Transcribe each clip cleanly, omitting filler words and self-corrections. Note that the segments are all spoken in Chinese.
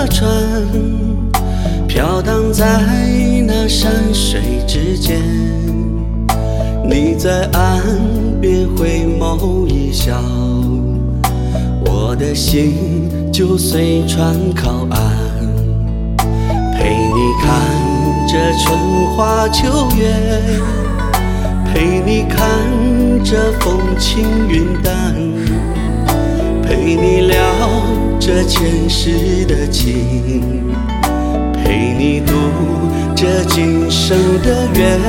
船，飘荡在那山水之间。你在岸边回眸一笑，我的心就随船靠岸，陪你看着春花秋月，陪你看着风轻云淡，陪你聊着前世的情，陪你度这今生的缘。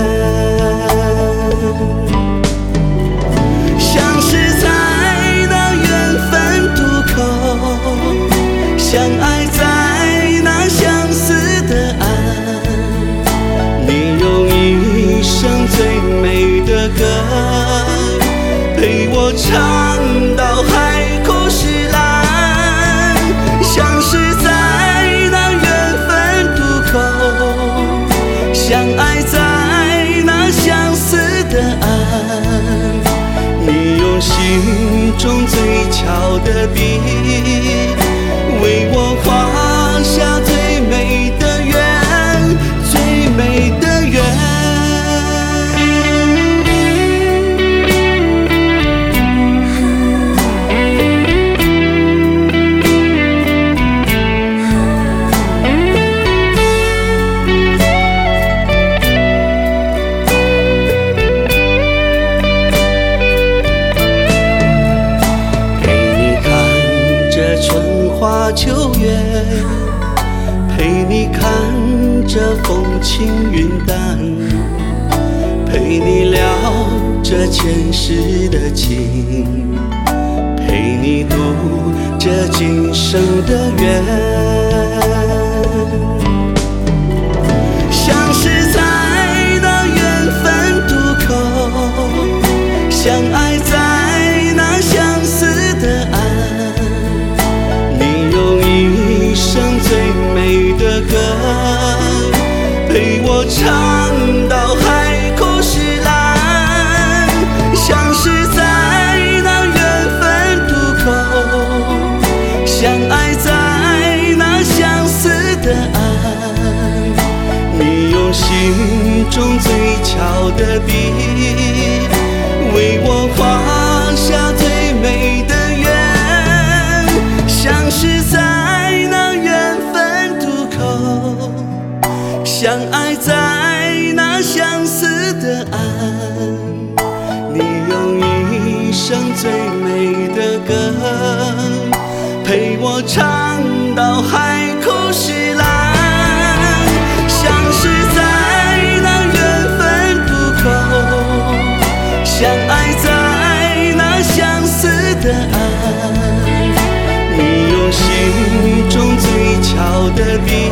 像是在那缘分渡口，相爱在那相思的岸，你用一生最美的歌陪我唱到海枯石烂。像是在那缘分渡口，相爱在那相思的岸，你用心中最巧的笔为我画下最美的缘，最美的缘。花秋月，陪你看着风轻云淡，陪你聊着前世的情，陪你度这今生的缘。像是在那缘分渡口，相爱在那相思的岸，一生最美的歌陪我唱到海枯石烂。像是在那缘分渡口，相爱在那相思的岸，你用心中最巧的笔为我画下最美的缘。像是在相爱在那相思的岸，你用一生最美的歌陪我唱到海枯石烂。像是在那缘分渡口，相爱在那相思的岸，你用心中最巧的笔